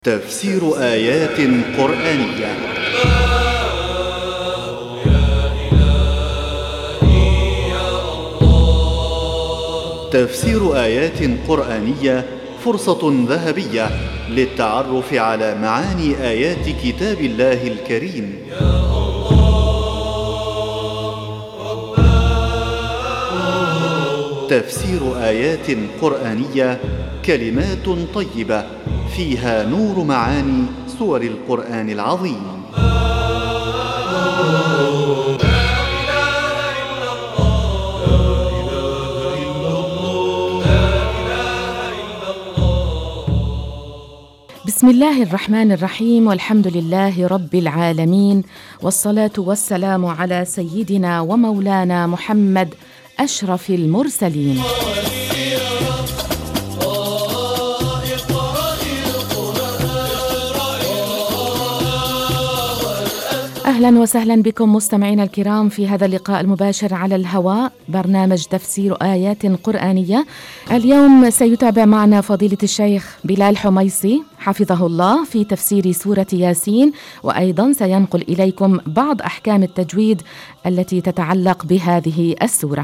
تفسير آيات قرآنية. تفسير آيات قرآنية فرصة ذهبية للتعرف على معاني آيات كتاب الله الكريم. تفسير آيات قرآنية كلمات طيبة فيها نور معاني سور القرآن العظيم. بسم الله الرحمن الرحيم، والحمد لله رب العالمين، والصلاة والسلام على سيدنا ومولانا محمد أشرف المرسلين. أهلا وسهلا بكم مستمعينا الكرام في هذا اللقاء المباشر على الهواء، برنامج تفسير آيات قرآنية. اليوم سيتابع معنا فضيلة الشيخ بلال حميصي حفظه الله في تفسير سورة ياسين، وأيضا سينقل إليكم بعض أحكام التجويد التي تتعلق بهذه السورة.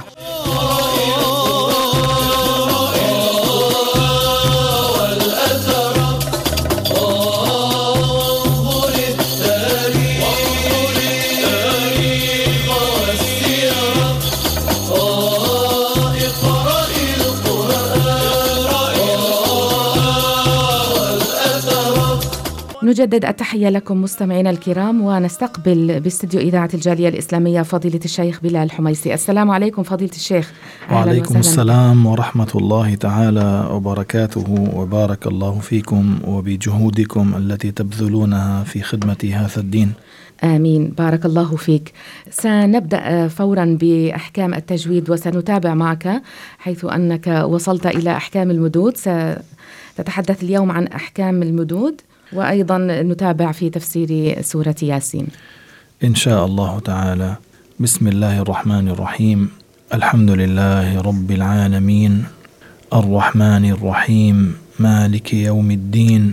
نجدد التحية لكم مستمعينا الكرام، ونستقبل باستديو إذاعة الجالية الإسلامية فضيلة الشيخ بلال حميصي. السلام عليكم فضيلة الشيخ. وعليكم السلام ورحمة الله تعالى وبركاته، وبارك الله فيكم وبجهودكم التي تبذلونها في خدمة هذا الدين. آمين، بارك الله فيك. سنبدأ فورا بأحكام التجويد، وسنتابع معك حيث أنك وصلت إلى أحكام المدود. ستتحدث اليوم عن أحكام المدود، وأيضا نتابع في تفسير سورة ياسين إن شاء الله تعالى. بسم الله الرحمن الرحيم. الحمد لله رب العالمين، الرحمن الرحيم، مالك يوم الدين،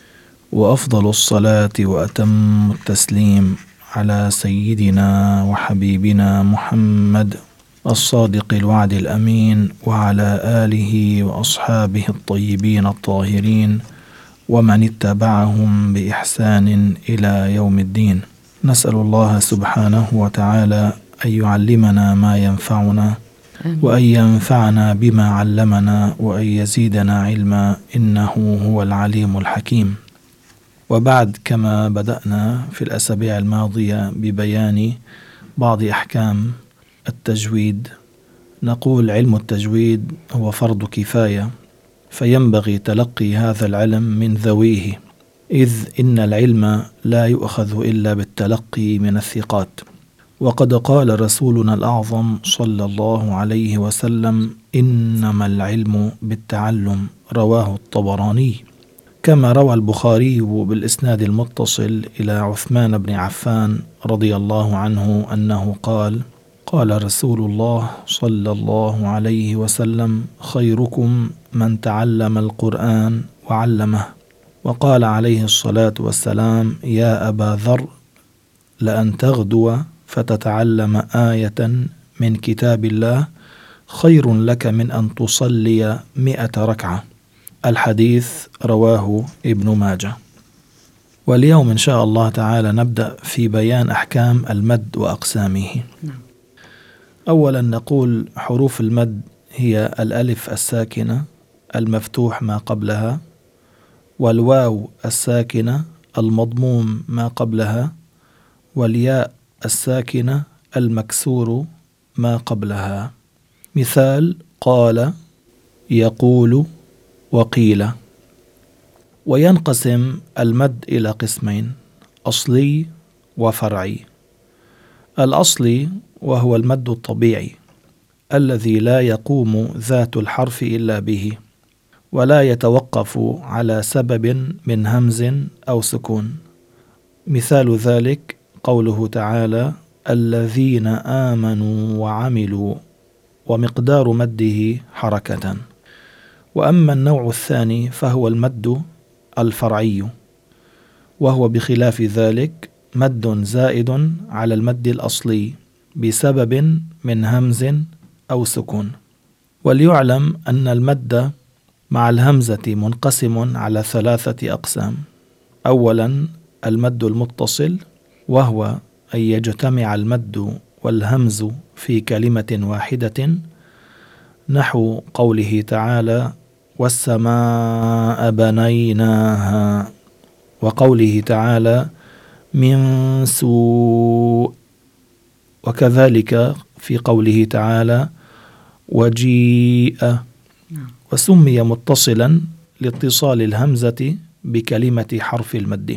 وأفضل الصلاة وأتم التسليم على سيدنا وحبيبنا محمد الصادق الوعد الأمين، وعلى آله وأصحابه الطيبين الطاهرين، ومن اتبعهم بإحسان إلى يوم الدين. نسأل الله سبحانه وتعالى أن يعلمنا ما ينفعنا، وأن ينفعنا بما علمنا، وأن يزيدنا علما، إنه هو العليم الحكيم. وبعد، كما بدأنا في الأسابيع الماضية ببيان بعض أحكام التجويد، نقول علم التجويد هو فرض كفاية، فينبغي تلقي هذا العلم من ذويه، إذ إن العلم لا يؤخذ إلا بالتلقي من الثقات. وقد قال رسولنا الأعظم صلى الله عليه وسلم: إنما العلم بالتعلم، رواه الطبراني. كما روى البخاري بالإسناد المتصل إلى عثمان بن عفان رضي الله عنه أنه قال: قال رسول الله صلى الله عليه وسلم: خيركم من تعلم القرآن وعلمه. وقال عليه الصلاة والسلام: يا أبا ذر، لأن تغدو فتتعلم آية من كتاب الله خير لك من أن تصلي 100 ركعة. الحديث رواه ابن ماجه. واليوم إن شاء الله تعالى نبدأ في بيان أحكام المد وأقسامه. أولا نقول حروف المد هي الألف الساكنة المفتوح ما قبلها، والواو الساكنة المضموم ما قبلها، والياء الساكنة المكسور ما قبلها. مثال: قال، يقول، وقيل. وينقسم المد إلى قسمين: أصلي وفرعي. الأصلي وهو المد الطبيعي الذي لا يقوم ذات الحرف إلا به، ولا يتوقف على سبب من همز أو سكون. مثال ذلك قوله تعالى: الذين آمنوا وعملوا، ومقدار مده حركة. وأما النوع الثاني فهو المد الفرعي، وهو بخلاف ذلك مد زائد على المد الأصلي بسبب من همز أو سكون. وليعلم أن المد مع الهمزة منقسم على 3 أقسام. أولا المد المتصل، وهو أن يجتمع المد والهمز في كلمة واحدة، نحو قوله تعالى والسماء بنيناها، وقوله تعالى من سوء، وكذلك في قوله تعالى وجيء. وسمي متصلا لاتصال الهمزة بكلمة حرف المد.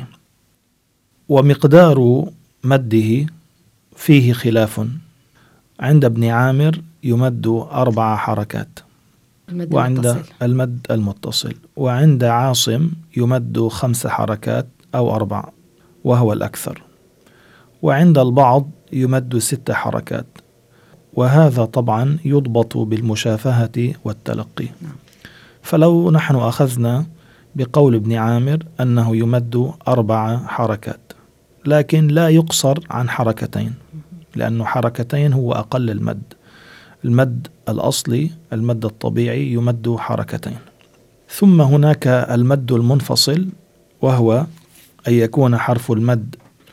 ومقدار مده فيه خلاف. عند ابن عامر يمد 4 حركات وعند المد المتصل، وعند عاصم يمد 5 حركات أو 4 وهو الأكثر، وعند البعض يمد 6 حركات، وهذا طبعا يضبط بالمشافهة والتلقي. فلو نحن أخذنا بقول ابن عامر أنه يمد 4 حركات، لكن لا يقصر عن 2 لأنه 2 هو أقل المد. المد الأصلي المد الطبيعي يمد 2. ثم هناك المد المنفصل، وهو أن يكون حرف المد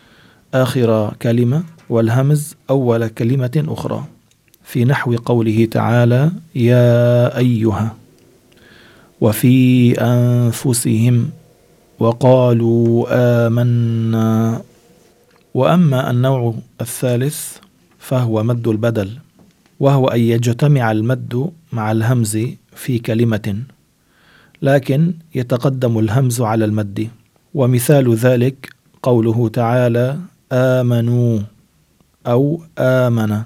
آخر كلمة والهمز أول كلمة أخرى، في نحو قوله تعالى يا أيها، وفي أنفسهم، وقالوا آمنا. وأما النوع الثالث فهو مد البدل، وهو أن يجتمع المد مع الهمز في كلمة، لكن يتقدم الهمز على المد. ومثال ذلك قوله تعالى آمنوا أو آمن.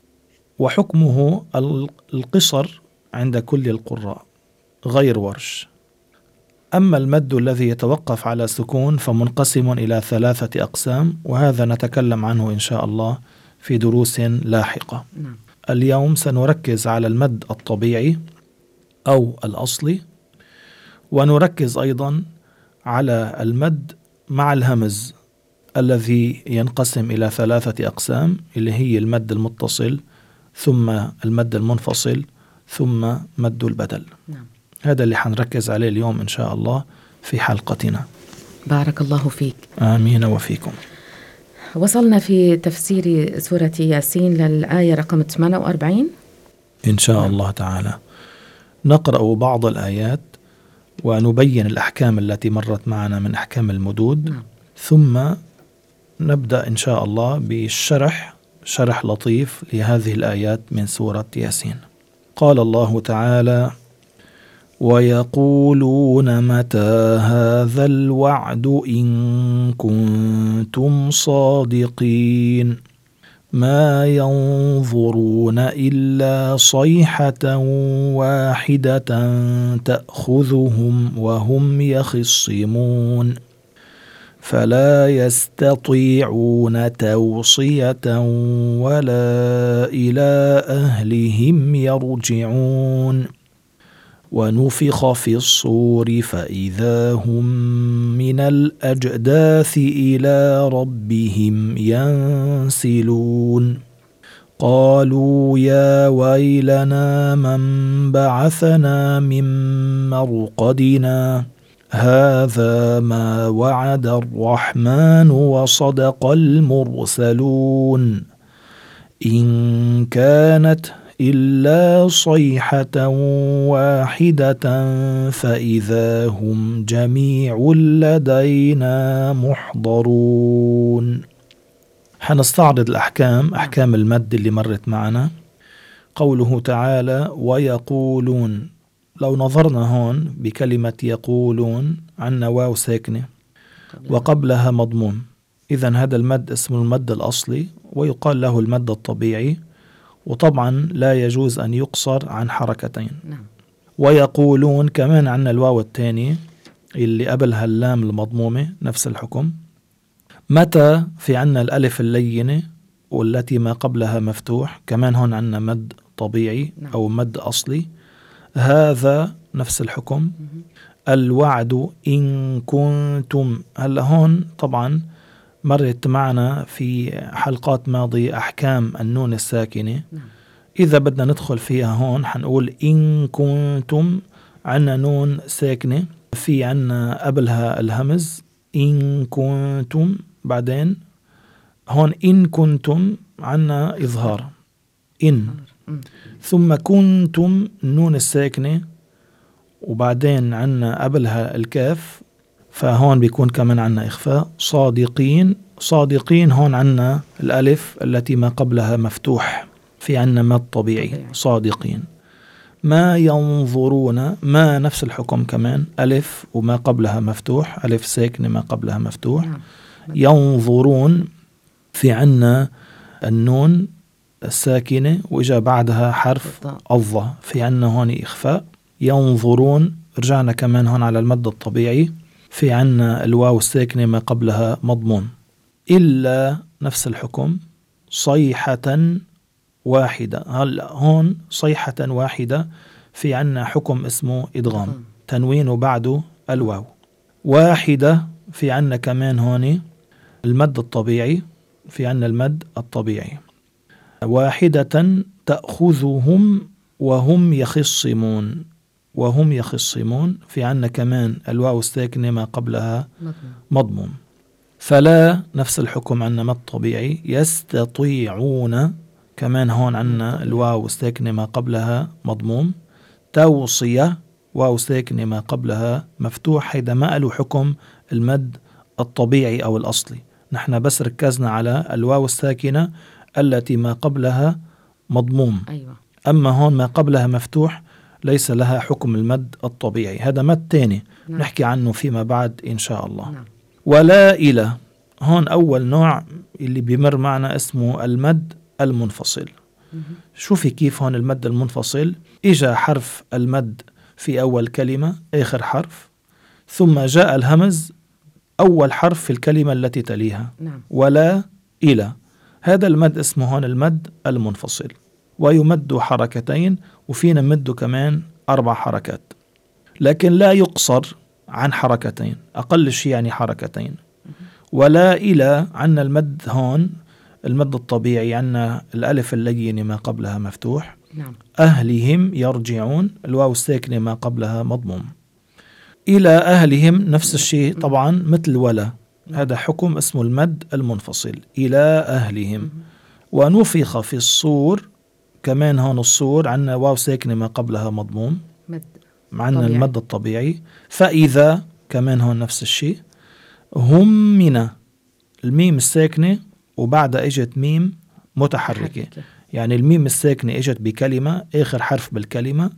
وحكمه القصر عند كل القراء غير ورش. أما المد الذي يتوقف على سكون فمنقسم إلى 3 أقسام، وهذا نتكلم عنه إن شاء الله في دروس لاحقة. اليوم سنركز على المد الطبيعي أو الأصلي، ونركز أيضا على المد مع الهمز الذي ينقسم إلى 3 أقسام، اللي هي المد المتصل ثم المد المنفصل ثم مد البدل. هذا اللي حنركز عليه اليوم إن شاء الله في حلقتنا. بارك الله فيك. آمين وفيكم. وصلنا في تفسير سورة ياسين للآية رقم 48 إن شاء الله تعالى. نقرأ بعض الآيات ونبين الأحكام التي مرت معنا من أحكام المدود، ثم نبدأ إن شاء الله بالشرح، شرح لطيف لهذه الآيات من سورة ياسين. قال الله تعالى ويقولون متى هذا الوعد إن كنتم صادقين ما ينظرون إلا صيحة واحدة تأخذهم وهم يخصمون فلا يستطيعون توصية ولا إلى أهلهم يرجعون ونفخ في الصور فإذا هم من الأجداث إلى ربهم ينسلون قالوا يا ويلنا من بعثنا من مرقدنا هذا ما وعد الرحمن وصدق المرسلون إن كانت إلا صيحة واحدة فإذا هم جميع لدينا محضرون. حنستعرض الأحكام، أحكام المد اللي مرت معنا. قوله تعالى ويقولون، لو نظرنا هون بكلمة يقولون عنا واو ساكنة وقبلها مضموم، إذن هذا المد اسمه المد الأصلي ويقال له المد الطبيعي، وطبعا لا يجوز أن يقصر عن 2. ويقولون كمان عنا الواو الثاني اللي قبلها اللام المضمومة نفس الحكم. متى في عنا الألف اللينة والتي ما قبلها مفتوح، كمان هون عنا مد طبيعي أو مد أصلي. هذا نفس الحكم. الوعد إن كنتم. هلا هون طبعا مرت معنا في حلقات ماضية أحكام النون الساكنة. إذا بدنا ندخل فيها هون حنقول إن كنتم، عنا نون ساكنة في عنا قبلها الهمز إن كنتم، بعدين هون إن كنتم عنا إظهار إن، ثم كنتم النون الساكنة وبعدين عنا قبلها الكاف، فهون بيكون كمان عنا إخفاء. صادقين، صادقين هون عنا الألف التي ما قبلها مفتوح، في عنا مد طبيعي صادقين. ما ينظرون، ما نفس الحكم كمان، ألف وما قبلها مفتوح، ألف ساكنة ما قبلها مفتوح. ينظرون في عنا النون الساكنة وإجا بعدها حرف الضاء، في عنا هون إخفاء. ينظرون، رجعنا كمان هون على المد الطبيعي، في عنا الواو الساكنة ما قبلها مضمون. إلا نفس الحكم، صيحة واحدة. هلا هون صيحة واحدة في عنا حكم اسمه إدغام، تنوين وبعده الواو. واحدة في عنا كمان هون المد الطبيعي، في عنا المد الطبيعي. واحدة تأخذهم وهم يخصمون، وهم يخصمون في عنا كمان الواو الساكنة ما قبلها مضموم. فلا نفس الحكم عنا مد طبيعي. يستطيعون كمان هون عنا الواو الساكنة ما قبلها مضموم. توصية واو ساكنة ما قبلها مفتوح، هيدا ما له حكم المد الطبيعي أو الأصلي، نحن بس ركزنا على الواو الساكنة التي ما قبلها مضموم. أما هون ما قبلها مفتوح ليس لها حكم المد الطبيعي، هذا مد تاني نحكي عنه فيما بعد إن شاء الله. ولا إلى، هون أول نوع اللي بيمر معنا اسمه المد المنفصل. شوفي كيف هون المد المنفصل، إجا حرف المد في أول كلمة آخر حرف، ثم جاء الهمز أول حرف في الكلمة التي تليها. ولا إلى، هذا المد اسمه هون المد المنفصل، ويمد حركتين، وفينا مده كمان 4 حركات، لكن لا يقصر عن حركتين، أقل شيء يعني حركتين. ولا إلى عنا المد هون المد الطبيعي، عنا الألف اللينة ما قبلها مفتوح. أهلهم يرجعون، الواو الساكنة ما قبلها مضموم. إلى أهلهم نفس الشيء طبعا مثل ولا، هذا حكم اسمه المد المنفصل إلى أهلهم. ونفخ في الصور، كمان هون الصور عنا واو ساكنة ما قبلها مضموم، عنا المد الطبيعي. فإذا كمان هون نفس الشيء. هم من، الميم الساكنة وبعدها اجت ميم متحركة، يعني الميم الساكنة اجت بكلمة آخر حرف بالكلمة،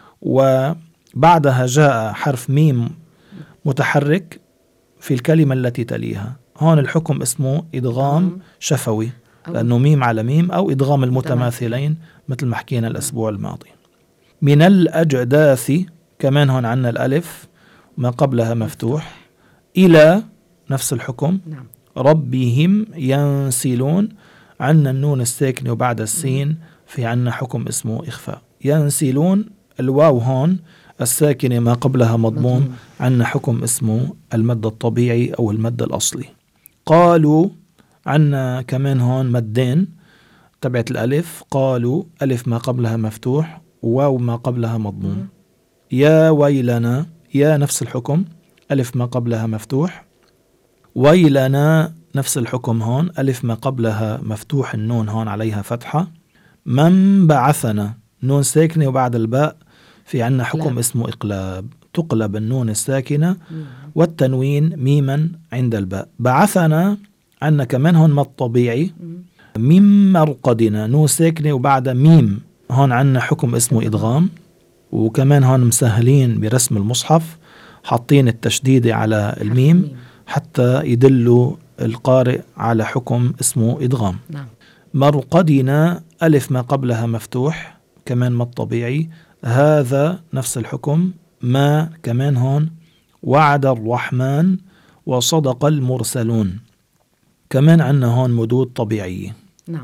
وبعدها جاء حرف ميم متحرك في الكلمة التي تليها. هون الحكم اسمه إدغام شفوي، لأنه ميم على ميم، أو إدغام المتماثلين مثل ما حكينا الأسبوع الماضي. من الأجداث، كمان هون عنا الألف ما قبلها مفتوح. إلى نفس الحكم. ربهم ينسلون، عنا النون الساكنة وبعد السين في عنا حكم اسمه إخفاء. ينسلون الواو هون الساكنة ما قبلها مضموم، عنا حكم اسمه المد الطبيعي أو المد الأصلي. قالوا عنا كمان هون مدين تبعت الألف، قالوا ألف ما قبلها مفتوح وواو ما قبلها مضموم. يا ويلنا، يا نفس الحكم ألف ما قبلها مفتوح. ويلنا نفس الحكم هون ألف ما قبلها مفتوح، النون هون عليها فتحة. من بعثنا نون ساكنة وبعد الباء في عنا حكم اسمه إقلاب، تقلب النون الساكنة والتنوين ميما عند الباء. بعثنا عنا كمان هون مد طبيعي. من مرقدنا نون ساكنة وبعد ميم، هون عنا حكم اسمه إدغام. وكمان هون مسهلين برسم المصحف، حاطين التشديد على الميم حتى يدلوا القارئ على حكم اسمه إدغام. مرقدنا ألف ما قبلها مفتوح كمان مد طبيعي. هذا نفس الحكم. ما كمان هون. وعد الرحمن وصدق المرسلون، كمان عنا هون مدود طبيعية.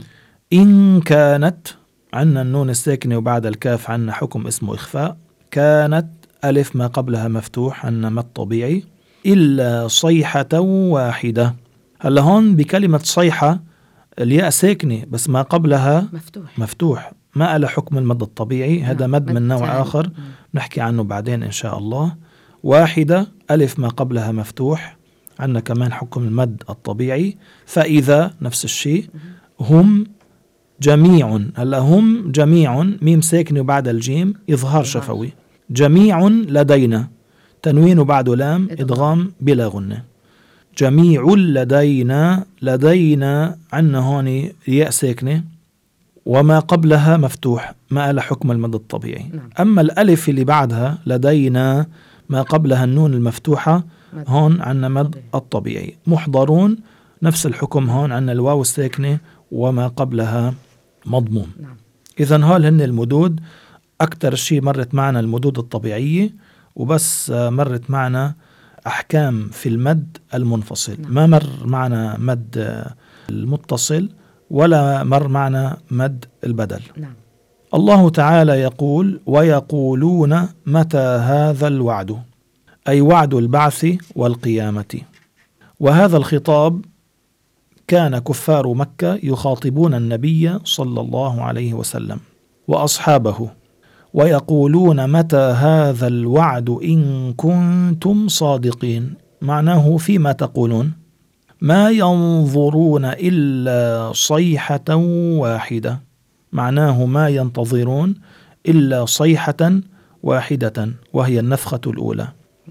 إن كانت عنا النون الساكنة وبعد الكاف عنا حكم اسمه إخفاء. كانت ألف ما قبلها مفتوح عنا مد طبيعي، إلا صيحة واحدة. هلا هون بكلمة صيحة الياء ساكنة بس ما قبلها مفتوح، ما له حكم المد الطبيعي، هذا مد من نوع آخر نحكي عنه بعدين إن شاء الله. واحدة ألف ما قبلها مفتوح، عنا كمان حكم المد الطبيعي. فإذا نفس الشيء، هم جميع، هلا هم جميع ميم ساكنة وبعد الجيم إظهار شفوي، جميع لدينا تنوين بعد لام إدغام بلا غنة، جميع لدينا، لدينا عنا هون ياء ساكنة وما قبلها مفتوح، ما له حكم المد الطبيعي. أما الألف اللي بعدها لدينا ما قبلها النون المفتوحة هون عنا مد الطبيعي. محضرون نفس الحكم، هون عنا الواو الساكنة وما قبلها مضموم. إذن هول هن المدود. أكتر شيء مرت معنا المدود الطبيعية، وبس مرت معنا أحكام في المد المنفصل. ما مر معنا مد المتصل ولا مر معنا مد البدل. الله تعالى يقول: ويقولون متى هذا الوعد، أي وعد البعث والقيامة. وهذا الخطاب كان كفار مكة يخاطبون النبي صلى الله عليه وسلم وأصحابه، ويقولون متى هذا الوعد إن كنتم صادقين. معناه فيما تقولون، ما ينظرون إلا صيحة واحدة، معناه ما ينتظرون إلا صيحة واحدة وهي النفخة الأولى.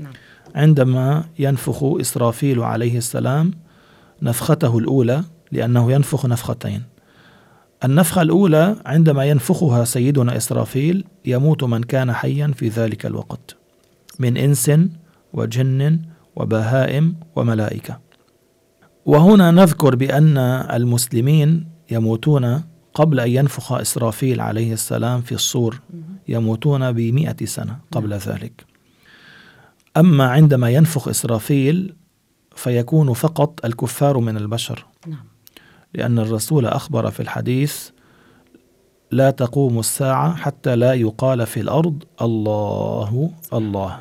عندما ينفخ إسرافيل عليه السلام نفخته الأولى، لأنه ينفخ نفختين. النفخة الأولى عندما ينفخها سيدنا إسرافيل يموت من كان حيا في ذلك الوقت من إنس وجن وبهائم وملائكة. وهنا نذكر بأن المسلمين يموتون قبل أن ينفخ إسرافيل عليه السلام في الصور، يموتون ب100 سنة قبل ذلك. أما عندما ينفخ إسرافيل فيكون فقط الكفار من البشر، لأن الرسول أخبر في الحديث: لا تقوم الساعة حتى لا يقال في الأرض الله الله.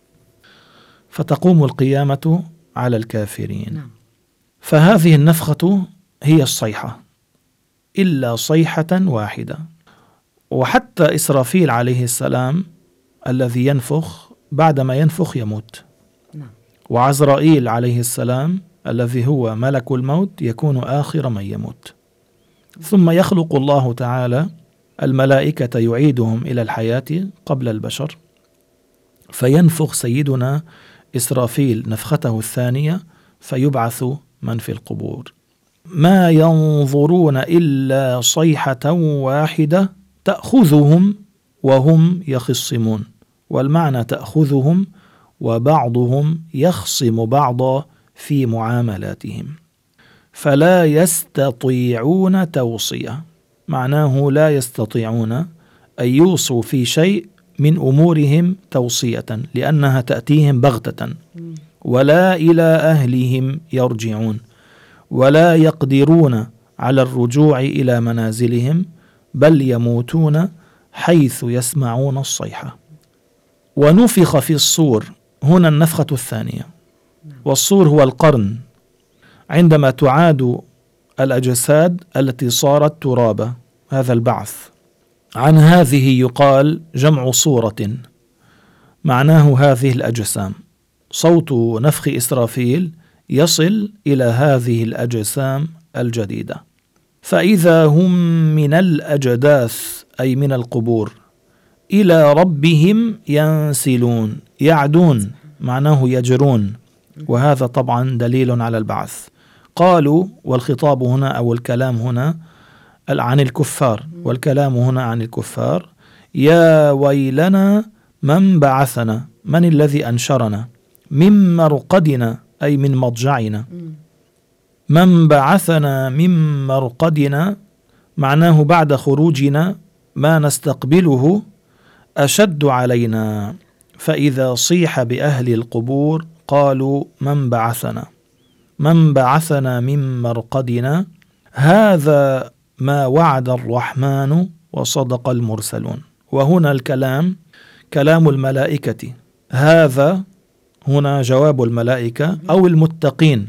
فتقوم القيامة على الكافرين. فهذه النفخة هي الصيحة، إلا صيحة واحدة. وحتى إسرافيل عليه السلام الذي ينفخ بعدما ينفخ يموت، وعزرائيل عليه السلام الذي هو ملك الموت يكون آخر من يموت. ثم يخلق الله تعالى الملائكة يعيدهم إلى الحياة قبل البشر، فينفخ سيدنا إسرافيل نفخته الثانية فيبعث من في القبور. ما ينظرون إلا صيحة واحدة تأخذهم وهم يخصمون. والمعنى تأخذهم وبعضهم يخصم بعضا في معاملاتهم، فلا يستطيعون توصية. معناه لا يستطيعون أن يوصوا في شيء من أمورهم توصية، لأنها تأتيهم بغتة، ولا إلى أهلهم يرجعون، ولا يقدرون على الرجوع إلى منازلهم، بل يموتون حيث يسمعون الصيحة. ونفخ في الصور، هنا النفخة الثانية، والصور هو القرن، عندما تعاد الأجساد التي صارت ترابا، هذا البعث. عن هذه يقال جمع صورة، معناه هذه الأجسام. صوت نفخ إسرافيل يصل إلى هذه الأجسام الجديدة، فإذا هم من الأجداث أي من القبور إلى ربهم ينسلون. يعدون معناه يجرون، وهذا طبعا دليل على البعث. قالوا، والخطاب هنا أو الكلام هنا عن الكفار، والكلام هنا عن الكفار: يا ويلنا من بعثنا، من الذي أنشرنا، من مرقدنا أي من مضجعنا. من بعثنا من مرقدنا معناه بعد خروجنا ما نستقبله أشد علينا. فإذا صيح بأهل القبور قالوا من بعثنا، من بعثنا من مرقدنا. هذا ما وعد الرحمن وصدق المرسلون. وهنا الكلام كلام الملائكة. هذا هنا جواب الملائكة أو المتقين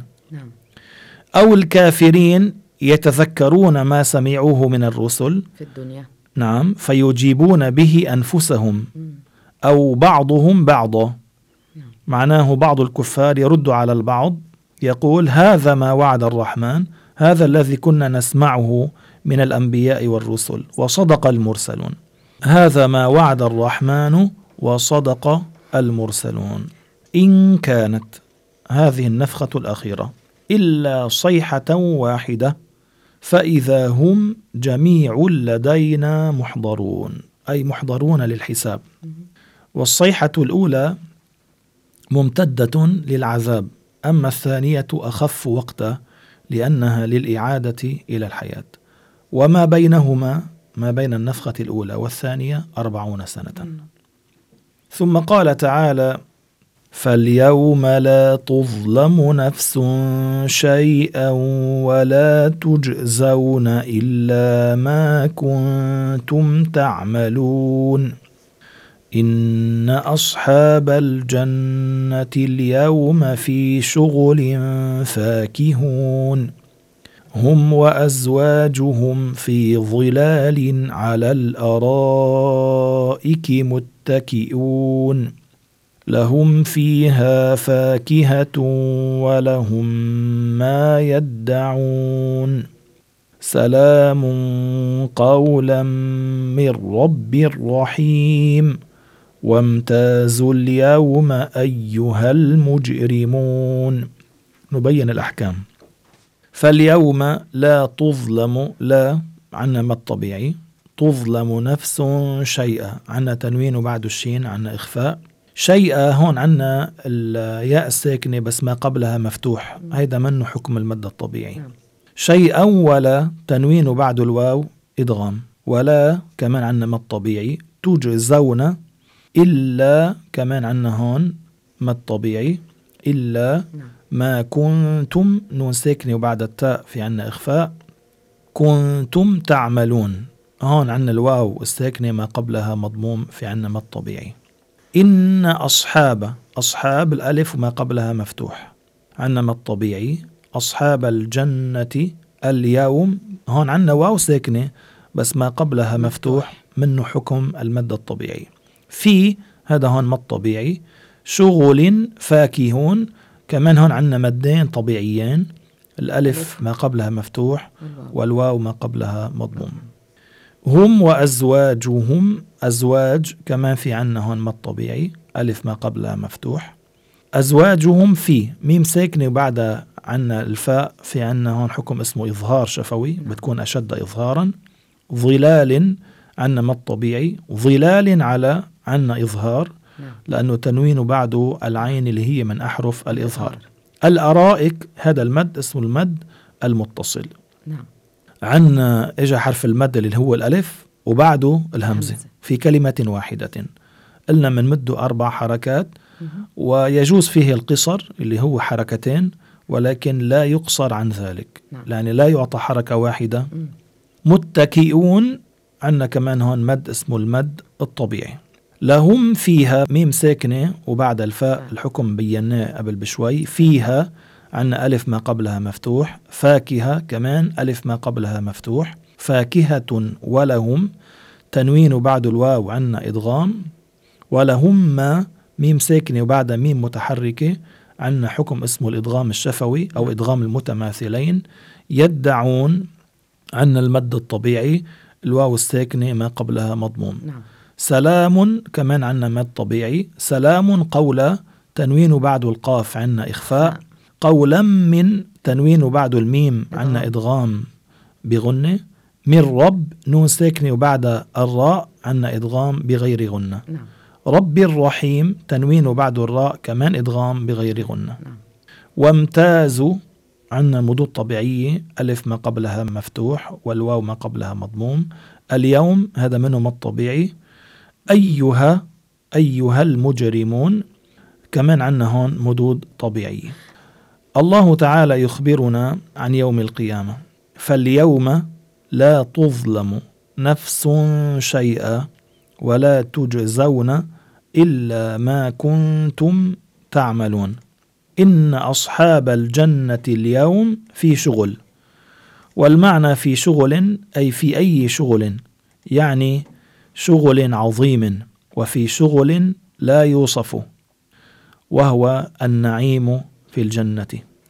أو الكافرين يتذكرون ما سمعوه من الرسل في الدنيا. نعم، فيجيبون به أنفسهم أو بعضهم بعضا. معناه بعض الكفار يرد على البعض يقول هذا ما وعد الرحمن، هذا الذي كنا نسمعه من الأنبياء والرسل وصدق المرسلون. هذا ما وعد الرحمن وصدق المرسلون. إن كانت هذه النفخة الأخيرة إلا صيحة واحدة فإذا هم جميع لدينا محضرون، أي محضرون للحساب. والصيحة الأولى ممتدة للعذاب، أما الثانية أخف وقتا لأنها للإعادة إلى الحياة، وما بينهما ما بين النفخة الأولى والثانية 40 سنة. ثم قال تعالى فاليوم لا تظلم نفس شيئا ولا تجزون إلا ما كنتم تعملون إن أصحاب الجنة اليوم في شغل فاكهون هم وأزواجهم في ظلال على الأرائك متكئون لهم فيها فاكهة ولهم ما يدعون سلام قولا من رب رحيم وامتازوا اليوم أيها المجرمون. نبين الأحكام. فاليوم لا تظلم، لا عنا ما الطبيعي، تظلم نفس شيئا، عنا تنوين بعد الشين، عنا إخفاء. شيئا هون عنا الياء الساكنة بس ما قبلها مفتوح، هيدا منه حكم المد الطبيعي. شيئا ولا تنوين بعد الواو إدغام، ولا كمان عنا ما الطبيعي. تجزون إلا كمان عنا هون ما الطبيعي، إلا ما كنتم نون ساكنة وبعد التاء في عنا إخفاء. كنتم تعملون، هون عنا الواو الساكنة ما قبلها مضموم في عنا ما الطبيعي. إن أصحاب، أصحاب الألف وما قبلها مفتوح، عنا ما الطبيعي. أصحاب الجنة اليوم، هون عنا واو ساكنة بس ما قبلها مفتوح، منه حكم المد الطبيعي. في هذا هون ما الطبيعي. شغل فاكهون، كمان هون عنا مدين طبيعيين، الألف ما قبلها مفتوح والواو ما قبلها مضموم. هم وأزواجهم، أزواج كمان في عنا هون ما الطبيعي، ألف ما قبلها مفتوح. أزواجهم في ميم ساكنة وبعدها عنا الفاء، في عنا هون حكم اسمه إظهار شفوي، بتكون أشد إظهارا. ظلال عنا ما الطبيعي، ظلال على عنا إظهار لأنه تنوين بعده العين اللي هي من أحرف الإظهار. الأرائك هذا المد اسمه المد المتصل. عنا إجا حرف المد اللي هو الألف وبعده الهمزة في كلمة واحدة، قلنا من مده 4 حركات، ويجوز فيه القصر اللي هو حركتين، ولكن لا يقصر عن ذلك، يعني لا يعطى حركة واحدة. متكئون عنا كمان هون مد اسمه المد الطبيعي. لهم فيها ميم ساكنة وبعد الفاء الحكم بيناه قبل بشوي. فيها عنا ألف ما قبلها مفتوح. فاكهة كمان ألف ما قبلها مفتوح. فاكهة ولهم تنوين بعد الواو عنا إدغام. ولهم ما ميم ساكنة وبعد ميم متحركة، عنا حكم اسمه الإدغام الشفوي أو إدغام المتماثلين. يدعون عنا المد الطبيعي، الواو الساكنة ما قبلها مضموم. سلام كمان عنا مد طبيعي. سلام قولا تنوين بعد القاف عنا إخفاء. قولا من تنوين بعد الميم عنا إدغام بغنة. من رب نون ساكنة وبعد الراء عنا إدغام بغير غنة. رب الرحيم تنوين بعد الراء كمان إدغام بغير غنة. وامتازوا عنا مدود طبيعية، ألف ما قبلها مفتوح والواو ما قبلها مضموم. اليوم هذا منه مد طبيعي. أيها، أيها المجرمون كمان عنا هون مدود طبيعية. الله تعالى يخبرنا عن يوم القيامة. فاليوم لا تظلم نفس شيئا ولا تجزون إلا ما كنتم تعملون إن أصحاب الجنة اليوم في شغل. والمعنى في شغل أي في أي شغل، يعني شغل عظيم، وفي شغل لا يوصف، وهو النعيم في الجنة.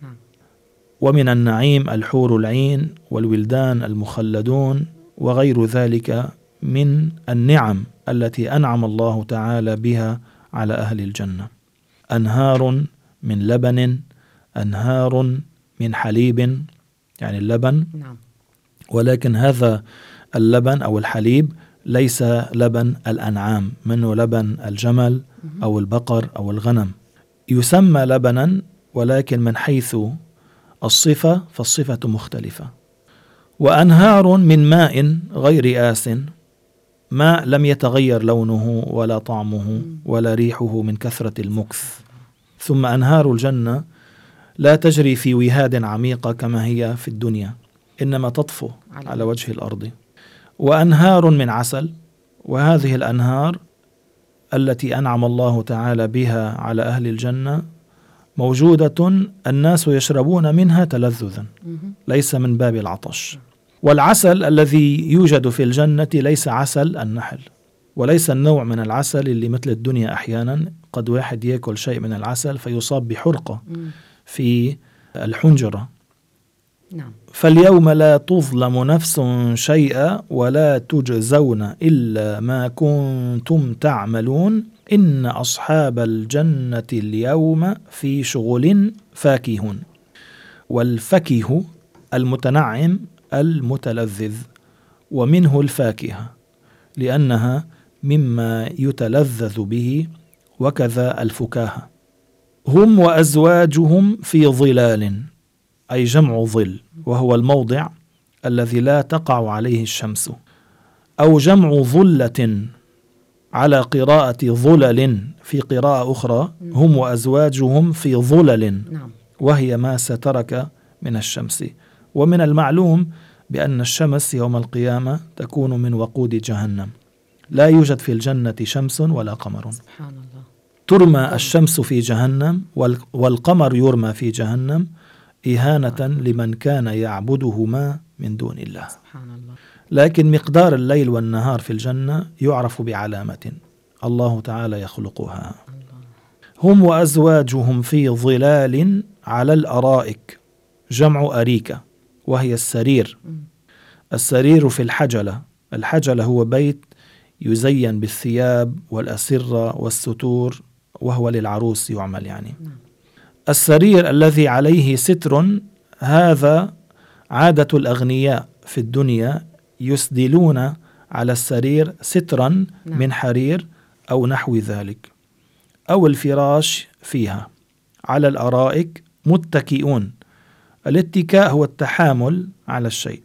ومن النعيم الحور العين والولدان المخلدون وغير ذلك من النعم التي أنعم الله تعالى بها على أهل الجنة. أنهار من لبن، أنهار من حليب، يعني اللبن، ولكن هذا اللبن أو الحليب ليس لبن الأنعام، منه لبن الجمل أو البقر أو الغنم، يسمى لبنا، ولكن من حيث الصفة فالصفة مختلفة. وأنهار من ماء غير آس، ماء لم يتغير لونه ولا طعمه ولا ريحه من كثرة المكث. ثم أنهار الجنة لا تجري في وهاد عميقة كما هي في الدنيا، إنما تطفو على وجه الأرض. وأنهار من عسل، وهذه الأنهار التي أنعم الله تعالى بها على أهل الجنة موجودة، الناس يشربون منها تلذذا، ليس من باب العطش. والعسل الذي يوجد في الجنة ليس عسل النحل، وليس النوع من العسل اللي مثل الدنيا. أحيانا قد واحد يأكل شيء من العسل فيصاب بحرقة في الحنجرة. فاليوم لا تظلم نفس شيئا ولا تجزون إلا ما كنتم تعملون إن أصحاب الجنة اليوم في شغل فاكهون. والفكه المتنعم المتلذذ، ومنه الفاكهة لأنها مما يتلذذ به، وكذا الفكاهة. هم وأزواجهم في ظلال، أي جمع ظل، وهو الموضع الذي لا تقع عليه الشمس، أو جمع ظلة على قراءة ظلل في قراءة أخرى. هم وأزواجهم في ظلل، وهي ما سترك من الشمس. ومن المعلوم بأن الشمس يوم القيامة تكون من وقود جهنم، لا يوجد في الجنة شمس ولا قمر. سبحان الله. ترمى الشمس في جهنم والقمر يرمى في جهنم إهانة لمن كان يعبدهما من دون الله. سبحان الله. لكن مقدار الليل والنهار في الجنة يعرف بعلامة الله تعالى يخلقها. هم وأزواجهم في ظلال على الأرائك، جمع أريكة، وهي السرير. السرير في الحجلة. الحجلة هو بيت يزين بالثياب والأسرة والستور، وهو للعروس يعمل يعني. السرير الذي عليه ستر، هذا عادة الأغنياء في الدنيا، يسدلون على السرير سترا من حرير أو نحو ذلك، أو الفراش فيها. على الأرائك متكئون. الاتكاء هو التحامل على الشيء.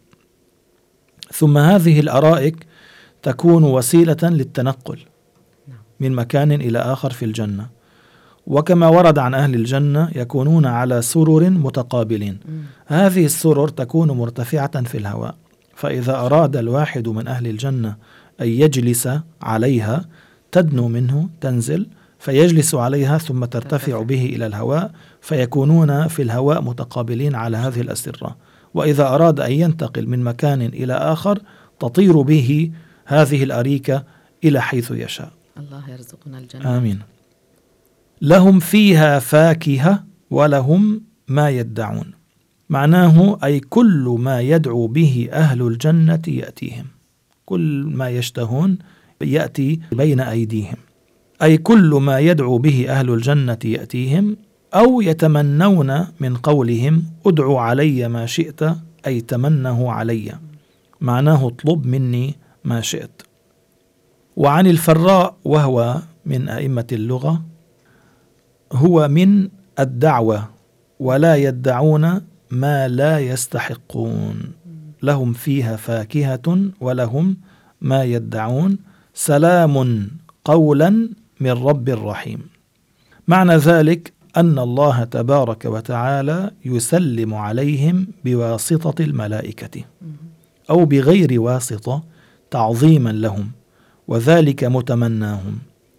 ثم هذه الأرائك تكون وسيلة للتنقل من مكان إلى آخر في الجنة. وكما ورد عن أهل الجنة يكونون على سرر متقابلين. هذه السرر تكون مرتفعة في الهواء، فإذا أراد الواحد من أهل الجنة أن يجلس عليها تدنو منه، تنزل فيجلس عليها ثم ترتفع به إلى الهواء، فيكونون في الهواء متقابلين على هذه الأسرة. وإذا أراد أن ينتقل من مكان إلى آخر تطير به هذه الأريكة إلى حيث يشاء. الله يرزقنا الجنة. آمين. لهم فيها فاكهة ولهم ما يدعون. معناه أي كل ما يدعو به أهل الجنة يأتيهم، كل ما يشتهون يأتي بين أيديهم، أي كل ما يدعو به أهل الجنة يأتيهم، أو يتمنون من قولهم ادعوا علي ما شئت، أي تمنه علي، معناه اطلب مني ما شئت. وعن الفراء، وهو من أئمة اللغة، هو من الدعوة، ولا يدعون ما لا يستحقون. لهم فيها فاكهة ولهم ما يدعون، سلام قولا من رب رحيم. معنى ذلك أن الله تبارك وتعالى يسلم عليهم بواسطة الملائكة أو بغير واسطة تعظيما لهم، وذلك متمناهم.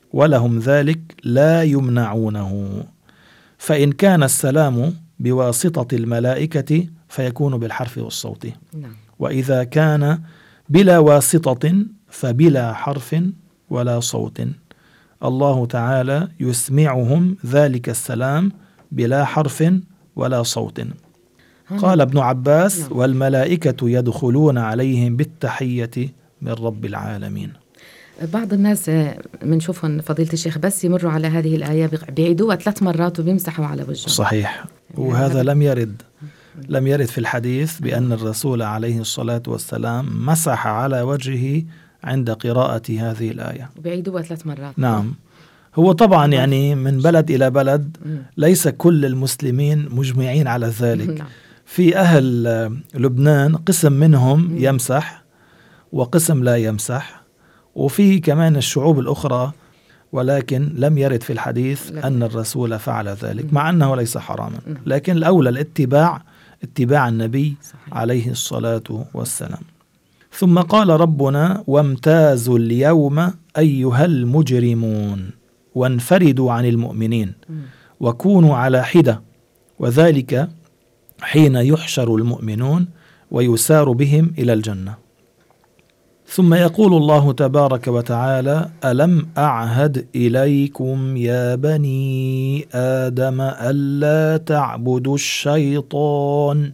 ولهم ذلك لا يمنعونه. فإن كان السلام بواسطة الملائكة فيكون بالحرف والصوت، وإذا كان بلا واسطة فبلا حرف ولا صوت. الله تعالى يسمعهم ذلك السلام بلا حرف ولا صوت. قال ابن عباس: والملائكة يدخلون عليهم بالتحية من رب العالمين. بعض الناس منشوفهم فضيلة الشيخ بس يمروا على هذه الآية بيعيدوها 3 مرات وبيمسحوا على وجههم. صحيح، وهذا لم يرد في الحديث بأن الرسول عليه الصلاة والسلام مسح على وجهه عند قراءة هذه الآية. وبيعيدوها 3 مرات. نعم. هو طبعا يعني من بلد إلى بلد ليس كل المسلمين مجمعين على ذلك. في أهل لبنان قسم منهم يمسح وقسم لا يمسح، وفي كمان الشعوب الأخرى، ولكن لم يرد في الحديث أن الرسول فعل ذلك، مع أنه ليس حراما، لكن الأولى اتباع النبي عليه الصلاة والسلام. ثم قال ربنا: وامتازوا اليوم أيها المجرمون وانفردوا عن المؤمنين وكونوا على حدة، وذلك حين يحشر المؤمنون ويسار بهم إلى الجنة. ثم يقول الله تبارك وتعالى: ألم أعهد إليكم يا بني آدم ألا تعبدوا الشيطان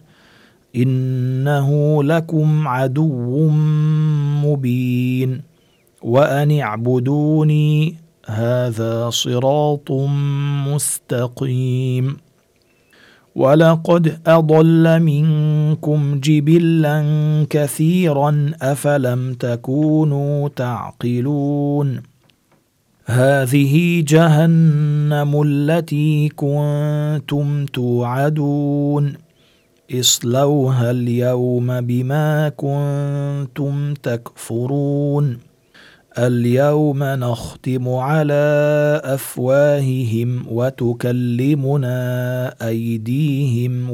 إنه لكم عدو مبين وأن اعبدوني هذا صراط مستقيم. ولقد أضل منكم جبلا كثيرا أفلم تكونوا تعقلون. هذه جهنم التي كنتم توعدون اصلوها اليوم بما كنتم تكفرون. اليوم نختم على أفواههم وتكلمنا أيديهم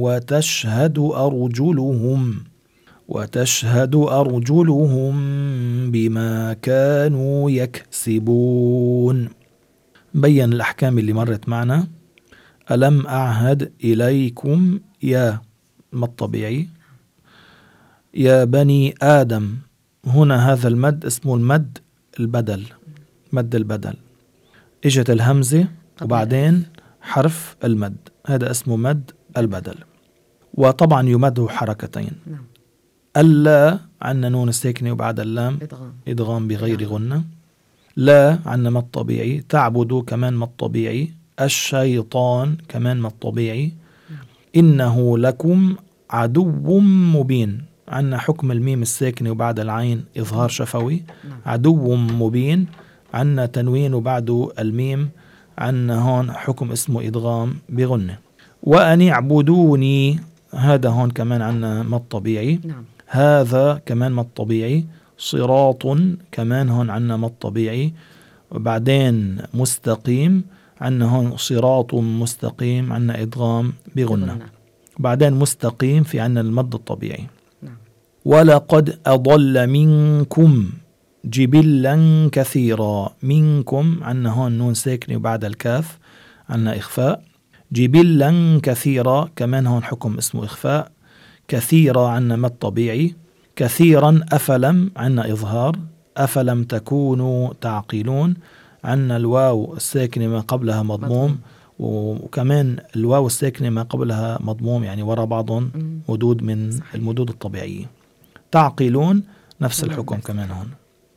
وتشهد أرجلهم بما كانوا يكسبون. بين الأحكام اللي مرت معنا. ألم أعهد إليكم يا ما الطبيعي يا بني آدم، هنا هذا المد اسمه المد البدل، مد البدل. اجت الهمزة وبعدين حرف المد، هذا اسمه مد البدل، وطبعا يمده حركتين. ألا عنا نون الساكنة وبعد اللام إدغام بغير غنة. لا عنا مد طبيعي. تعبدوا كمان مد طبيعي. الشيطان كمان مد طبيعي. إنه لكم عدو مبين، عنا حكم الميم الساكنة وبعد العين إظهار شفوي. عدو مبين عنا تنوين وبعده الميم، عنا هون حكم اسمه إدغام بغنة. وأن اعبدوني، هذا هون كمان عنا مد طبيعي. هذا كمان مد طبيعي. صراط كمان هون عنا مد طبيعي، وبعدين مستقيم عنا هون صراط مستقيم عنا إدغام بغنة، بعدين مستقيم في عنا المد الطبيعي. ولقد أضل منكم جبلا كثيرا. منكم عنا هون نون ساكنة وبعد الكاف عنا إخفاء. جبلا كثيرا كمان هون حكم اسمه إخفاء. كثيرا عنا مد طبيعي. كثيرا أفلم عنا إظهار. أفلم تكونوا تعقلون عنا الواو الساكنة ما قبلها مضموم، وكمان الواو الساكنة ما قبلها مضموم، يعني وراء بعضهم مدود من المدود الطبيعية. تعقلون نفس الحكم كمان هون.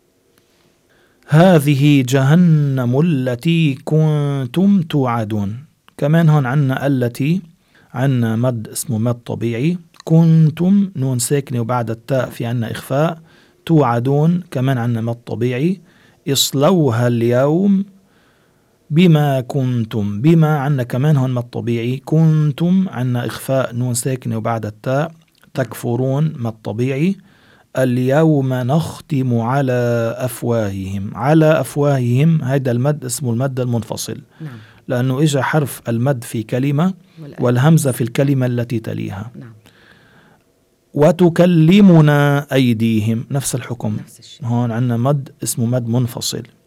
هذه جهنم التي كنتم توعدون، كمان هون عنا التي عنا مد اسمه مد طبيعي. كنتم نون ساكنة وبعد التاء في عنا إخفاء. توعدون كمان عنا مد طبيعي. اصلوها اليوم بما كنتم، بما عنا كمان هون مد طبيعي. كنتم عنا إخفاء نون ساكنة وبعد التاء. تكفرون مد طبيعي. اليوم نختم على أفواههم. على أفواههم هذا المد اسمه المد المنفصل، لأنه إجا حرف المد في كلمة والهمزة في الكلمة التي تليها. وتكلمنا أيديهم نفس الحكم. هون عنا مد اسمه مد منفصل.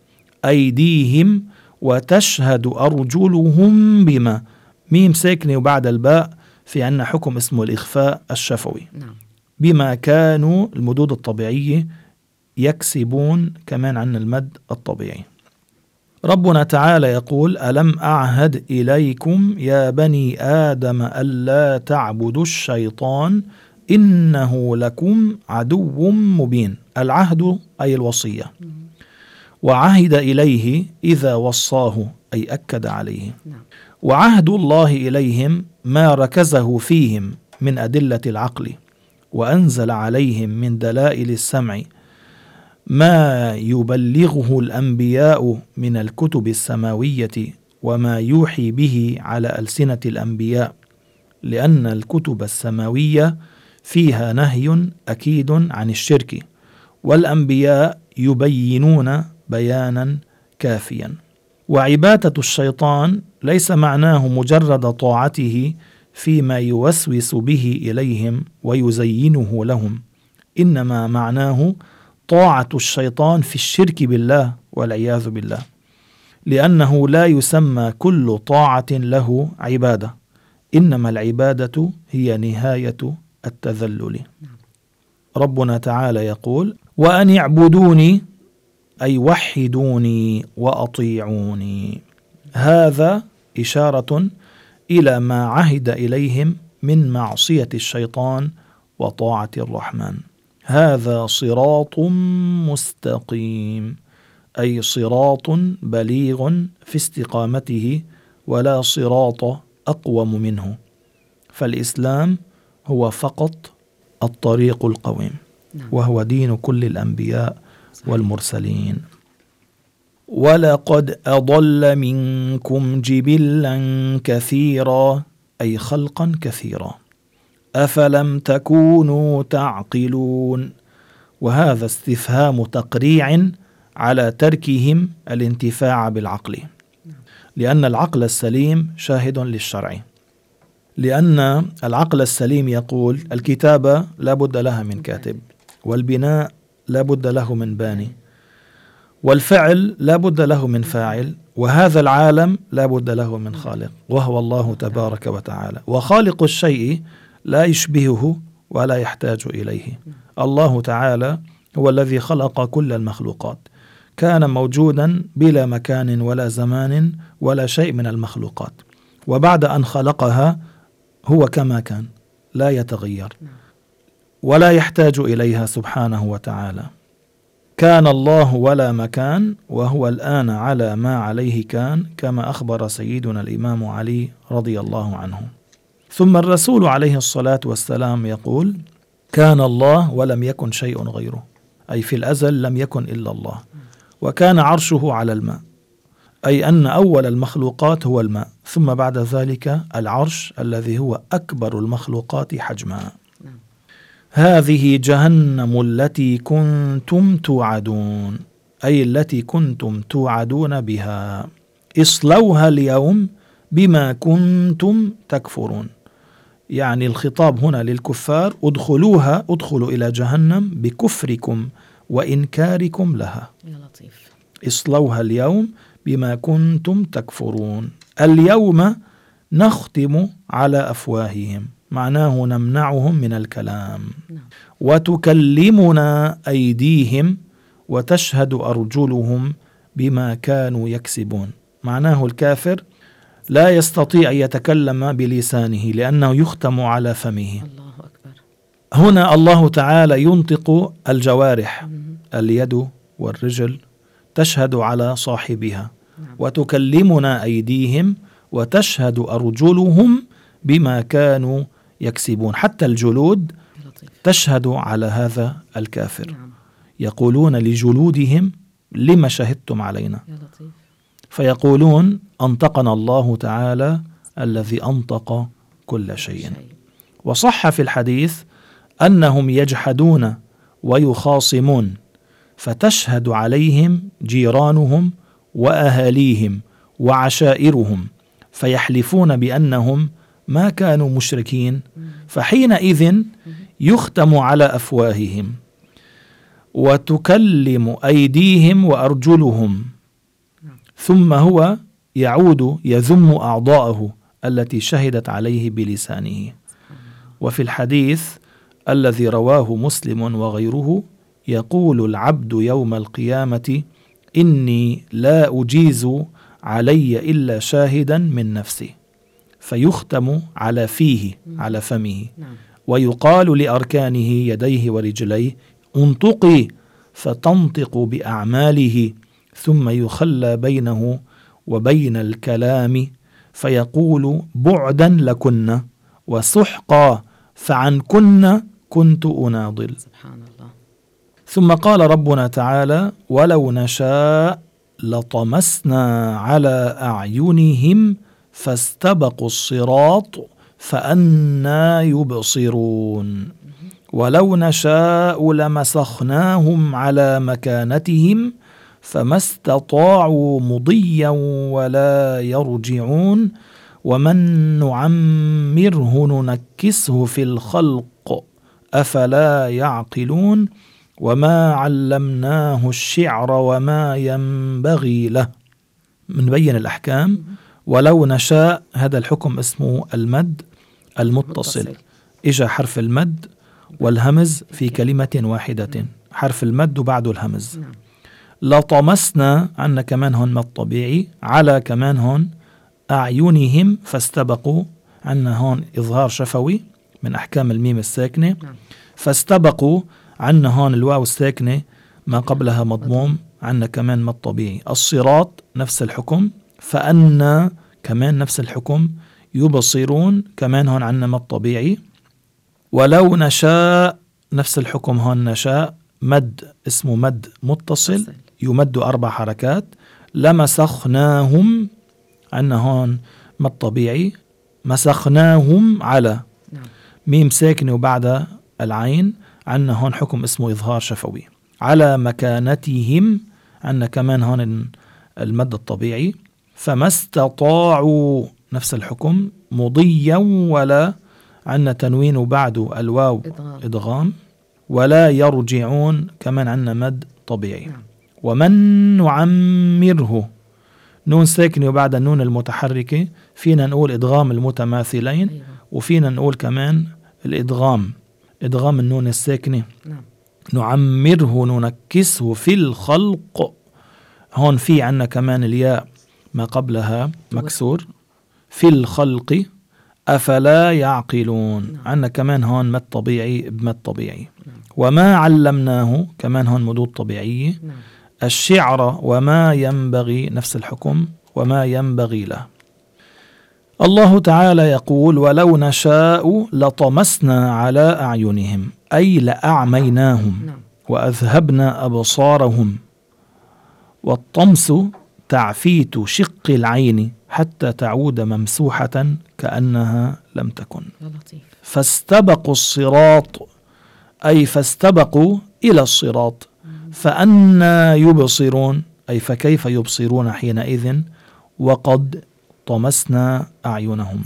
أيديهم وتشهد أرجلهم بما، ميم ساكنة وبعد الباء، في عنا حكم اسمه الإخفاء الشفوي. بما كانوا المدود الطبيعية يكسبون، كمان عن المد الطبيعي. ربنا تعالى يقول: ألم أعهد إليكم يا بني آدم ألا تعبدوا الشيطان إنه لكم عدو مبين. العهد أي الوصية، وعهد إليه إذا وصاه أي أكد عليه. وعهد الله إليهم ما ركزه فيهم من أدلة العقل، وأنزل عليهم من دلائل السمع ما يبلغه الأنبياء من الكتب السماوية وما يوحي به على ألسنة الأنبياء، لأن الكتب السماوية فيها نهي أكيد عن الشرك، والأنبياء يبينون بيانا كافيا. وعبادة الشيطان ليس معناه مجرد طاعته فيما يوسوس به إليهم ويزينه لهم، إنما معناه طاعة الشيطان في الشرك بالله والعياذ بالله، لأنه لا يسمى كل طاعة له عبادة، إنما العبادة هي نهاية التذلل. ربنا تعالى يقول: وأن اعبدوني أي وحدوني وأطيعوني. هذا إشارة إلى ما عهد إليهم من معصية الشيطان وطاعة الرحمن. هذا صراط مستقيم، أي صراط بليغ في استقامته، ولا صراط أقوم منه، فالإسلام هو فقط الطريق القويم، وهو دين كل الأنبياء والمرسلين. ولقد أضل منكم جبلا كثيرا، أي خلقا كثيرا، أفلم تكونوا تعقلون. وهذا استفهام تقريع على تركهم الانتفاع بالعقل، لأن العقل السليم شاهد للشرع، لأن العقل السليم يقول: الكتابة لا بد لها من كاتب، والبناء لا بد له من باني، والفعل لا بد له من فاعل، وهذا العالم لا بد له من خالق، وهو الله تبارك وتعالى. وخالق الشيء لا يشبهه ولا يحتاج إليه. الله تعالى هو الذي خلق كل المخلوقات، كان موجودا بلا مكان ولا زمان ولا شيء من المخلوقات، وبعد أن خلقها هو كما كان لا يتغير ولا يحتاج إليها سبحانه وتعالى. كان الله ولا مكان، وهو الآن على ما عليه كان، كما أخبر سيدنا الإمام علي رضي الله عنه. ثم الرسول عليه الصلاة والسلام يقول: كان الله ولم يكن شيء غيره، أي في الأزل لم يكن إلا الله، وكان عرشه على الماء، أي أن أول المخلوقات هو الماء، ثم بعد ذلك العرش الذي هو أكبر المخلوقات حجما. هذه جهنم التي كنتم توعدون، أي التي كنتم توعدون بها، اصلوها اليوم بما كنتم تكفرون. يعني الخطاب هنا للكفار: ادخلوها، ادخلوا إلى جهنم بكفركم وإنكاركم لها. يا لطيف. اصلوها اليوم بما كنتم تكفرون. اليوم نختم على أفواههم، معناه نمنعهم من الكلام. وتكلمنا أيديهم وتشهد أرجلهم بما كانوا يكسبون. معناه الكافر لا يستطيع أن يتكلم بلسانه لأنه يختم على فمه. الله أكبر. هنا الله تعالى ينطق الجوارح، اليد والرجل تشهد على صاحبها. وتكلمنا أيديهم وتشهد أرجلهم بما كانوا يكسبون. حتى الجلود تشهد على هذا الكافر. يقولون لجلودهم: لما شهدتم علينا؟ فيقولون: أنطقنا الله تعالى الذي أنطق كل شيء. وصح في الحديث أنهم يجحدون ويخاصمون، فتشهد عليهم جيرانهم وأهاليهم وعشائرهم، فيحلفون بأنهم ما كانوا مشركين، فحينئذ يختم على أفواههم. وتكلم أيديهم وأرجلهم ثم هو يعود يذم أعضاءه التي شهدت عليه بلسانه. وفي الحديث الذي رواه مسلم وغيره يقول العبد يوم القيامة: إني لا أجيز علي إلا شاهدا من نفسي، فيختم على فيه، على فمه، ويقال لأركانه يديه ورجليه: انطقي، فتنطق بأعماله، ثم يخلى بينه وبين الكلام فيقول: بعدا لكن وسحقا، فعنكن كنت أناضل. سبحان الله. ثم قال ربنا تعالى: ولو نشاء لطمسنا على أعينهم فاستبقوا الصراط فأنى يبصرون، ولو نشاء لمسخناهم على مكانتهم فما استطاعوا مضيا ولا يرجعون، ومن نعمره ننكسه في الخلق أفلا يعقلون، وما علمناه الشعر وما ينبغي له. بنبين الأحكام. ولو نشاء هذا الحكم اسمه المد المتصل. إجا حرف المد والهمز في كلمة واحدة، حرف المد وبعده الهمز. لطمسنا عنا كمان هون مد طبيعي، على كمان هون أعينهم فاستبقوا عنا هون إظهار شفوي من أحكام الميم الساكنة. فاستبقوا عنا هون الواو الساكنة ما قبلها مضموم، عنا كمان مد طبيعي. الصراط نفس الحكم، فأنا كمان نفس الحكم. يبصرون كمان هون عنا مد طبيعي. ولو نشاء نفس الحكم هون، نشاء مد اسمه مد متصل يمد 4 حركات. لمسخناهم عنا هون مد طبيعي. مسخناهم على ميم ساكنة وبعد العين، عنا هون حكم اسمه إظهار شفوي. على مكانتهم عنا كمان هون المد الطبيعي. فما استطاعوا نفس الحكم. مضيا ولا عنا تنوين وبعده الواو إدغام. ولا يرجعون كمان عنا مد طبيعي. ومن نعمره نون ساكنة وبعد النون المتحركة، فينا نقول إدغام المتماثلين، وفينا نقول كمان الإدغام، إدغام النون الساكنة. نعمره ننكسه في الخلق. هون في عنا كمان الياء ما قبلها مكسور. في الخلق أفلا يعقلون، عنا كمان هون مد طبيعي بمد طبيعي. وما علمناه كمان هون مدود طبيعية. الشعر وما ينبغي نفس الحكم، وما ينبغي له. الله تعالى يقول: ولو نشاء لطمسنا على أعينهم، أي لأعميناهم وأذهبنا أبصارهم. والطمس تعفيت شق العين حتى تعود ممسوحة كأنها لم تكن. فاستبقوا الصراط، أي فاستبقوا إلى الصراط. فأنى يبصرون، أي فكيف يبصرون حينئذ وقد طمسنا أعينهم.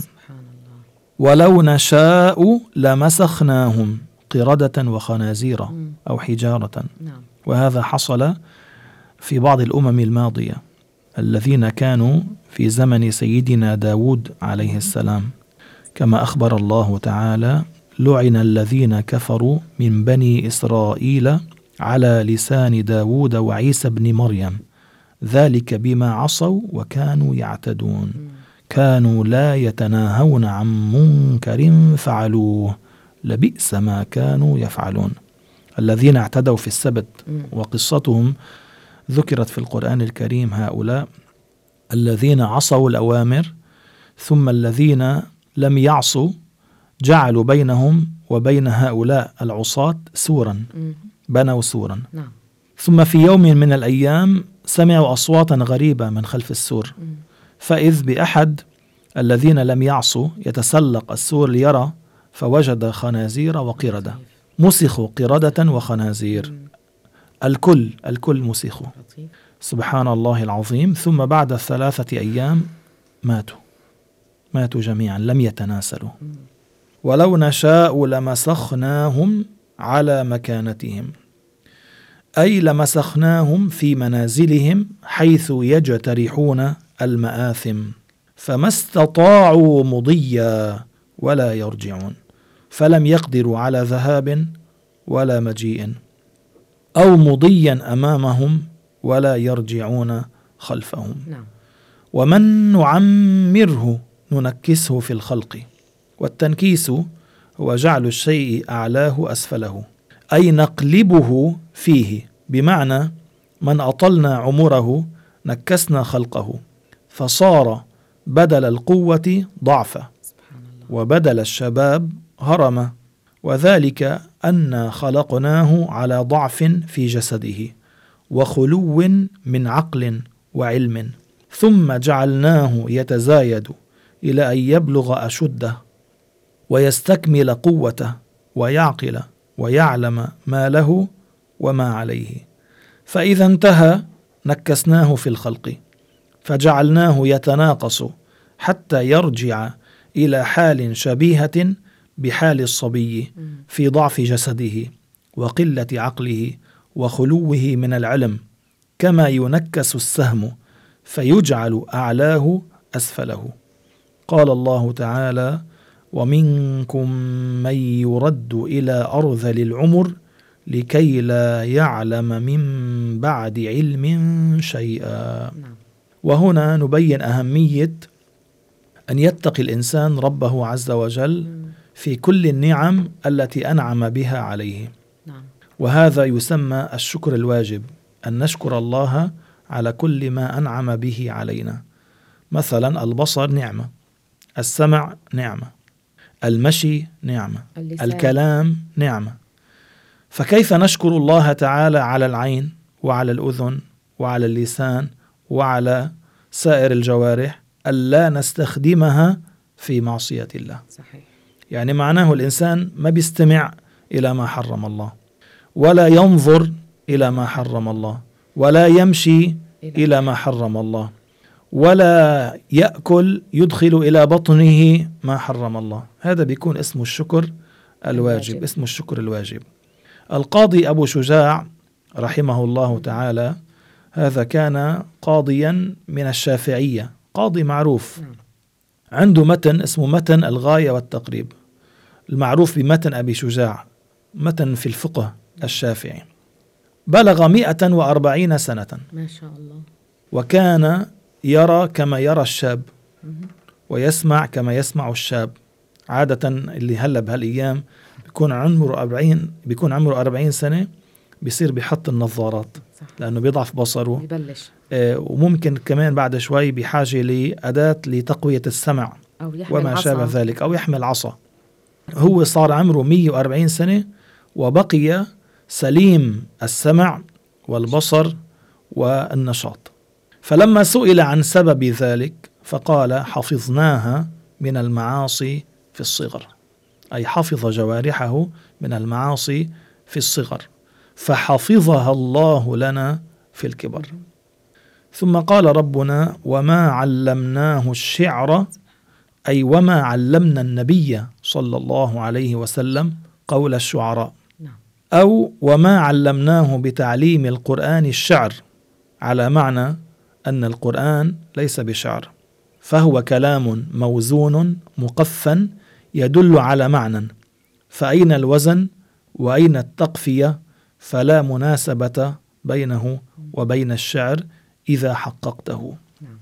ولو نشاء لمسخناهم قردة وخنازير أو حجارة. وهذا حصل في بعض الأمم الماضية الذين كانوا في زمن سيدنا داود عليه السلام، كما أخبر الله تعالى: لعن الذين كفروا من بني إسرائيل على لسان داود وعيسى بن مريم، ذلك بما عصوا وكانوا يعتدون، كانوا لا يتناهون عن منكر فعلوه، لبئس ما كانوا يفعلون. الذين اعتدوا في السبت وقصتهم ذكرت في القرآن الكريم، هؤلاء الذين عصوا الأوامر، ثم الذين لم يعصوا جعلوا بينهم وبين هؤلاء العصاة سورا، بنوا سورا. ثم في يوم من الأيام سمعوا أصواتا غريبة من خلف السور، فإذ بأحد الذين لم يعصوا يتسلق السور ليرى، فوجد خنازير وقردة، مسخوا قردة وخنازير، الكل مسخوا. سبحان الله العظيم. ثم بعد 3 أيام ماتوا جميعا، لم يتناسلوا. ولو نشاء لمسخناهم على مكانتهم، أي لمسخناهم في منازلهم حيث يجترحون المآثم فما استطاعوا مضيا ولا يرجعون، فلم يقدروا على ذهاب ولا مجيء، أو مضيا أمامهم ولا يرجعون خلفهم. ومن نعمره ننكسه في الخلق. والتنكيس هو جعل الشيء أعلاه أسفله، أي نقلبه فيه، بمعنى من أطلنا عمره نكسنا خلقه، فصار بدل القوة ضعفا وبدل الشباب هرما، وذلك أن خلقناه على ضعف في جسده وخلو من عقل وعلم، ثم جعلناه يتزايد إلى أن يبلغ أشده ويستكمل قوته ويعقل ويعلم ما له وما عليه، فإذا انتهى نكسناه في الخلق فجعلناه يتناقص حتى يرجع إلى حال شبيهة بحال الصبي في ضعف جسده وقلة عقله وخلوه من العلم، كما ينكس السهم فيجعل أعلاه أسفله. قال الله تعالى: ومنكم من يرد إلى أرذل العمر لكي لا يعلم من بعد علم شيئا. وهنا نبين أهمية أن يتقي الإنسان ربه عز وجل في كل النعم التي أنعم بها عليه، وهذا يسمى الشكر الواجب، أن نشكر الله على كل ما أنعم به علينا. مثلا البصر نعمة، السمع نعمة، المشي نعمة، الكلام نعمة، فكيف نشكر الله تعالى على العين وعلى الأذن وعلى اللسان وعلى سائر الجوارح ألا نستخدمها في معصية الله؟ صحيح. يعني معناه الإنسان ما بيستمع إلى ما حرم الله، ولا ينظر إلى ما حرم الله، ولا يمشي إلى ما حرم الله، ولا يأكل يدخل إلى بطنه ما حرم الله. هذا بيكون اسمه الشكر الواجب، اسمه الشكر الواجب. القاضي أبو شجاع رحمه الله تعالى هذا كان قاضيا من الشافعية، قاضي معروف، عنده متن اسمه متن الغاية والتقريب، المعروف بمتن أبي شجاع، متن في الفقه الشافعي. بلغ 140 سنة ما شاء الله، وكان يرى كما يرى الشاب ويسمع كما يسمع الشاب. عادة اللي هلا بهالأيام بيكون عمره 40 سنة بيصير بيحط النظارات لأنه بيضعف بصره، وممكن كمان بعد شوي بحاجة لأداة لتقوية السمع وما شابه ذلك، أو يحمل عصا. هو صار عمره 140 سنة وبقي سليم السمع والبصر والنشاط. فلما سئل عن سبب ذلك فقال: حفظناها من المعاصي في الصغر، أي حفظ جوارحه من المعاصي في الصغر فحفظها الله لنا في الكبر. ثم قال ربنا: وما علمناه الشعر، أي وما علمنا النبي صلى الله عليه وسلم قول الشعراء، أو وما علمناه بتعليم القرآن الشعر، على معنى أن القرآن ليس بشعر، فهو كلام موزون مقفى يدل على معنى، فأين الوزن وأين التقفية؟ فلا مناسبة بينه وبين الشعر إذا حققته.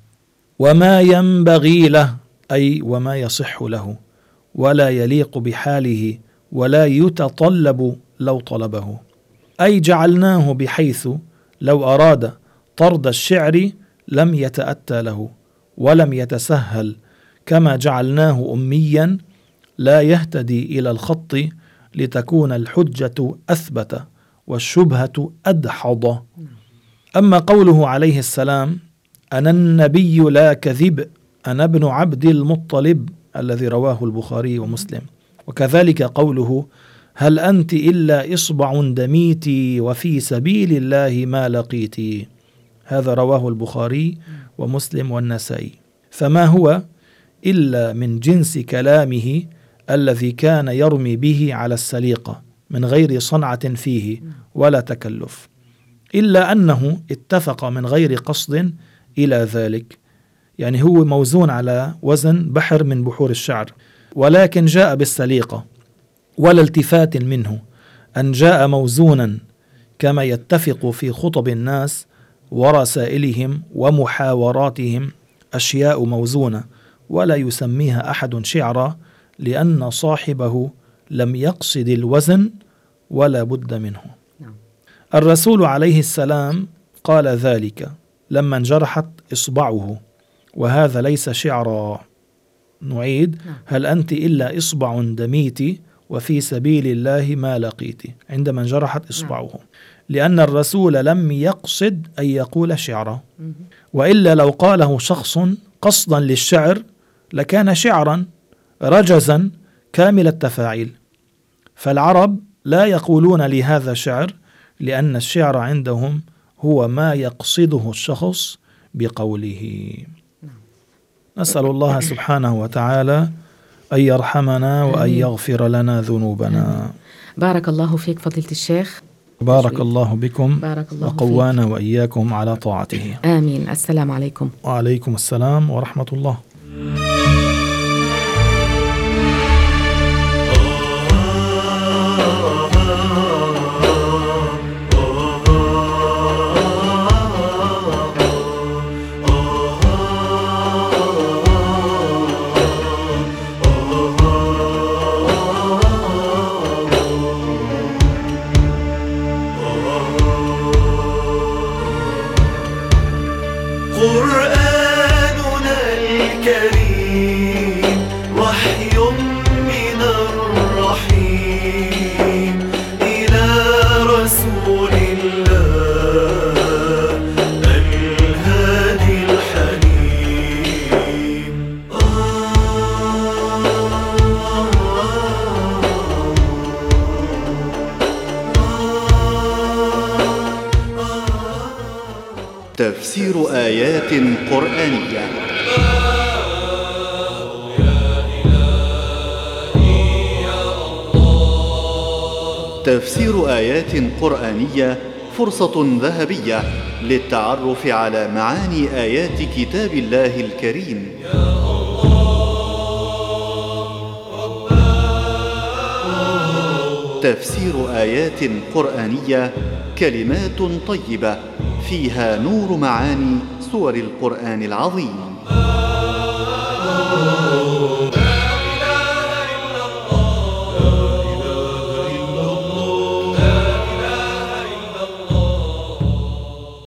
وما ينبغي له، أي وما يصح له ولا يليق بحاله ولا يتطلب لو طلبه، أي جعلناه بحيث لو أراد طرد الشعر لم يتأتى له ولم يتسهل، كما جعلناه أميا لا يهتدي إلى الخط لتكون الحجة أثبت والشبهة أدحض. أما قوله عليه السلام: أنا النبي لا كذب، أنا ابن عبد المطلب، الذي رواه البخاري ومسلم. وكذلك قوله: هل أنت إلا إصبع دميتي وفي سبيل الله ما لقيتي، هذا رواه البخاري ومسلم والنسائي. فما هو إلا من جنس كلامه الذي كان يرمي به على السليقة من غير صنعة فيه ولا تكلف. إلا أنه اتفق من غير قصد إلى ذلك، يعني هو موزون على وزن بحر من بحور الشعر، ولكن جاء بالسليقة ولا التفات منه أن جاء موزونا كما يتفق في خطب الناس ورسائلهم ومحاوراتهم أشياء موزونة ولا يسميها أحد شعرا، لأن صاحبه لم يقصد الوزن ولا بد منه. الرسول عليه السلام قال ذلك لما انجرحت إصبعه، وهذا ليس شعرا. نعيد: هل أنت إلا إصبع دميت وفي سبيل الله ما لقيت، عندما انجرحت إصبعه، لأن الرسول لم يقصد أن يقول شعرا، وإلا لو قاله شخص قصدا للشعر لكان شعرا رجزا كامل التفاعيل. فالعرب لا يقولون لهذا شعر، لأن الشعر عندهم هو ما يقصده الشخص بقوله. نسأل الله سبحانه وتعالى أن يرحمنا وأن يغفر لنا ذنوبنا. بارك الله فيك فضيلة الشيخ. بارك الله بكم. بارك الله وقوانا فيك. وإياكم على طاعته. آمين. السلام عليكم. وعليكم السلام ورحمة الله. قرآننا الكريم وحي من الرحيم إلى رسول الله الهادي الحليم. تفسير آيات قرآنية. تفسير آيات قرآنية فرصة ذهبية للتعرف على معاني آيات كتاب الله الكريم. تفسير آيات قرآنية كلمات طيبة فيها نور معاني سور القرآن العظيم.